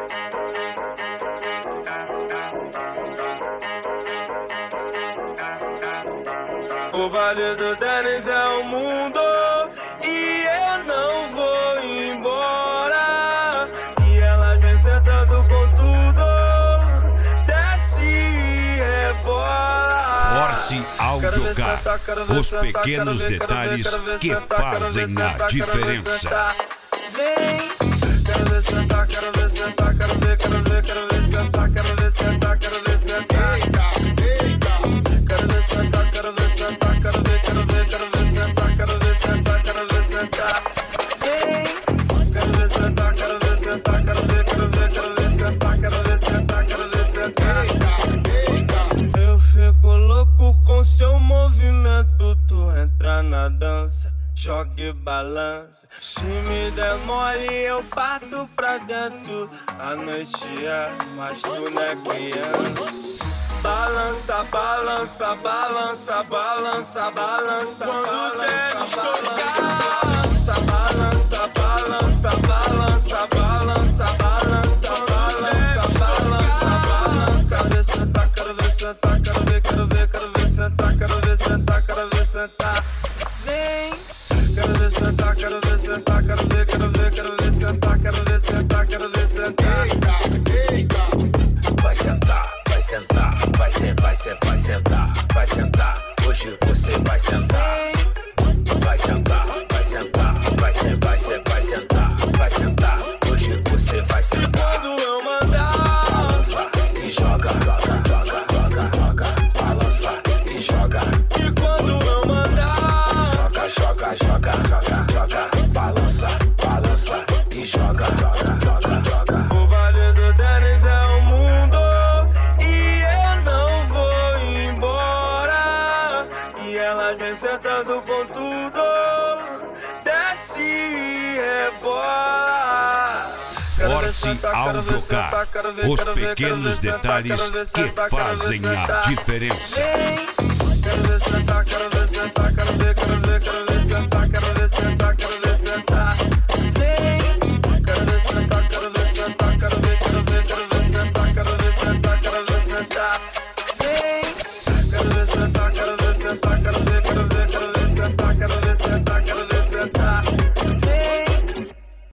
O baile do Dennis é o mundo e eu não vou embora. E ela vem sentando com tudo, desce e rebola. Force Audiocar, os pequenos detalhes que fazem a diferença. Vem, quero ver sentar, quero ver sentar, quero ver sentar, quero ver sentar, quero ver sentar. Quero ver sentar, quero ver sentar, quero ver sentar, quero ver sentar, quero ver sentar. Vem, quero ver sentar, quero ver sentar, quero ver sentar, quero ver sentar, quero ver sentar. Eu fico louco com seu movimento, tu entra na dança, joga e balança. Se me der mole eu parto pra dentro. A noite é, mas tu não é criança. Balança, balança, balança, balança, balança. Quando der balança, balança, balança, balança, balança, balança, balança, balança. Quero ver sentar, quero ver sentar, quero ver sentar, quero ver sentar, quero ver sentar. Vem, quero ver sentar, quero ver sentar, quero ver sentar, quero ver sentar, quero ver sentar. Vai sentar, vai sentar, vai sentar, vai sentar. Hoje você vai sentar. Vai sentar, vai sentar, vai sentar, vai sentar. Hoje você vai sentar. Quando eu mandar, balança e joga, joga, joga, joga, joga. Balança e joga. E quando eu mandar, joga, joga, joga, joga, joga. Balança, balança e joga, joga, joga, joga. O baile do Dennis é o mundo e eu não vou embora. E ela vem sentando com tudo, desce e rebola. Force Audiocar, os pequenos detalhes que fazem a diferença. Quero ver sentar, quero ver sentar, quero